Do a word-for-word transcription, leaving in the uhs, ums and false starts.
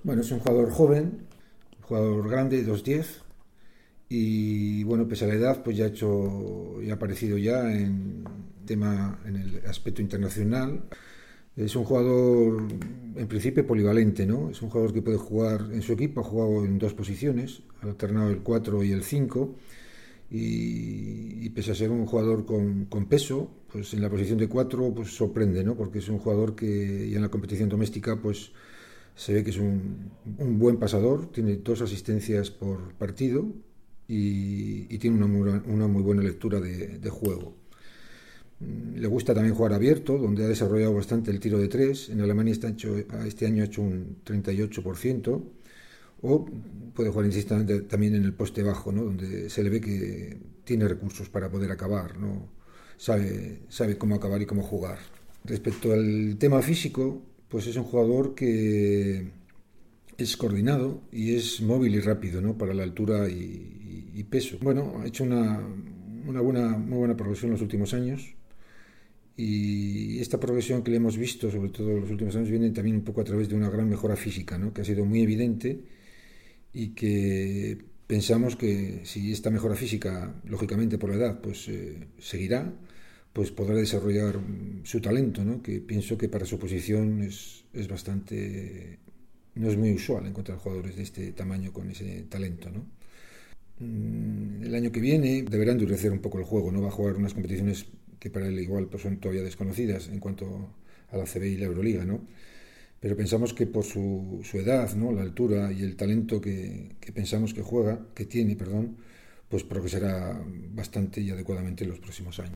Bueno, es un jugador joven, un jugador grande, dos diez, y bueno, pese a la edad, pues ya ha hecho, ya ha aparecido ya en tema, en el aspecto internacional. Es un jugador, en principio, polivalente, ¿no? Es un jugador que puede jugar en su equipo, ha jugado en dos posiciones, ha alternado el cuatro y el cinco, y, y pese a ser un jugador con, con peso, pues en la posición de cuatro pues sorprende, ¿no? Porque es un jugador que ya en la competición doméstica pues se ve que es un, un buen pasador, tiene dos asistencias por partido y, y tiene una muy, una muy buena lectura de, de juego. Le gusta también jugar abierto, donde ha desarrollado bastante el tiro de tres. En Alemania está hecho, este año ha hecho un treinta y ocho por ciento. O puede jugar insistentemente también en el poste bajo, ¿no? Donde se le ve que tiene recursos para poder acabar, ¿no? Sabe, sabe cómo acabar y cómo jugar. Respecto al tema físico, pues es un jugador que es coordinado y es móvil y rápido, ¿no? Para la altura y, y peso. Bueno, ha hecho una, una buena, muy buena progresión en los últimos años. Y esta progresión que le hemos visto, sobre todo en los últimos años, viene también un poco a través de una gran mejora física, ¿no? Que ha sido muy evidente y que pensamos que si esta mejora física, lógicamente por la edad, pues eh, seguirá, pues podrá desarrollar su talento, ¿no? Que pienso que para su posición es, es bastante, no es muy usual encontrar jugadores de este tamaño con ese talento, ¿no? El año que viene deberá endurecer un poco el juego, no va a jugar unas competiciones que para él igual pues son todavía desconocidas en cuanto a la A C B y la Euroliga, ¿no? Pero pensamos que por su, su edad, ¿no? La altura y el talento que, que pensamos que juega, que tiene, perdón, pues progresará bastante y adecuadamente en los próximos años.